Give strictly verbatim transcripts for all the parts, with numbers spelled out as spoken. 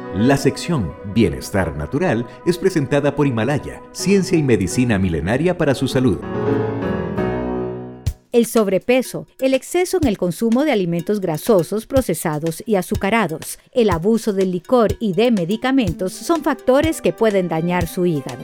La sección Bienestar Natural es presentada por Himalaya, ciencia y medicina milenaria para su salud. El sobrepeso, el exceso en el consumo de alimentos grasosos, procesados y azucarados, el abuso del licor y de medicamentos son factores que pueden dañar su hígado.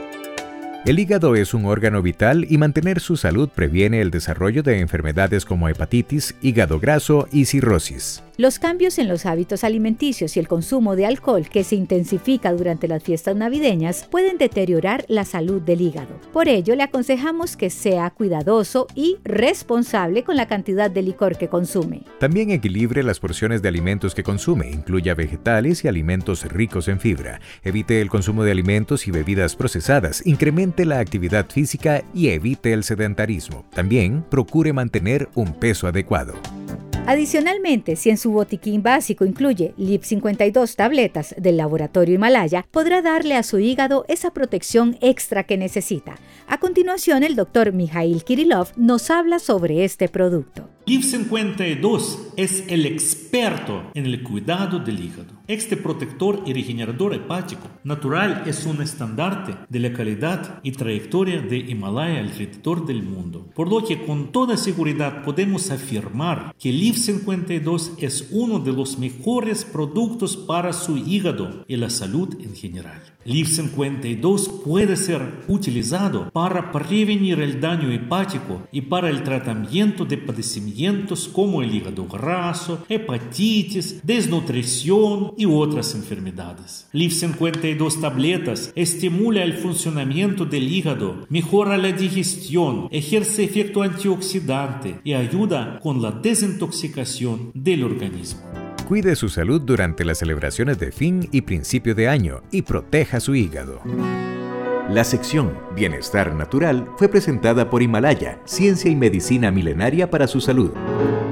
El hígado es un órgano vital y mantener su salud previene el desarrollo de enfermedades como hepatitis, hígado graso y cirrosis. Los cambios en los hábitos alimenticios y el consumo de alcohol que se intensifica durante las fiestas navideñas pueden deteriorar la salud del hígado. Por ello, le aconsejamos que sea cuidadoso y responsable con la cantidad de licor que consume. También equilibre las porciones de alimentos que consume, incluya vegetales y alimentos ricos en fibra. Evite el consumo de alimentos y bebidas procesadas, incremente la actividad física y evite el sedentarismo. También procure mantener un peso adecuado. Adicionalmente, si en su botiquín básico incluye L I P cincuenta y dos tabletas del laboratorio Himalaya, podrá darle a su hígado esa protección extra que necesita. A continuación, el doctor Mikhail Kirillov nos habla sobre este producto. L I P cincuenta y dos es el experto en el cuidado del hígado. Este protector y regenerador hepático natural es un estandarte de la calidad y trayectoria de Himalaya alrededor del mundo, por lo que con toda seguridad podemos afirmar que L I P cincuenta y dos es uno de los mejores productos para su hígado y la salud en general. L I P cincuenta y dos puede ser utilizado para prevenir el daño hepático y para el tratamiento de padecimientos como el hígado graso, hepatitis, desnutrición y otras enfermedades. L I P cincuenta y dos tabletas estimula el funcionamiento del hígado, mejora la digestión, ejerce efecto antioxidante y ayuda con la desintoxicación del organismo. Cuide su salud durante las celebraciones de fin y principio de año y proteja su hígado. La sección Bienestar Natural fue presentada por Himalaya, ciencia y medicina milenaria para su salud.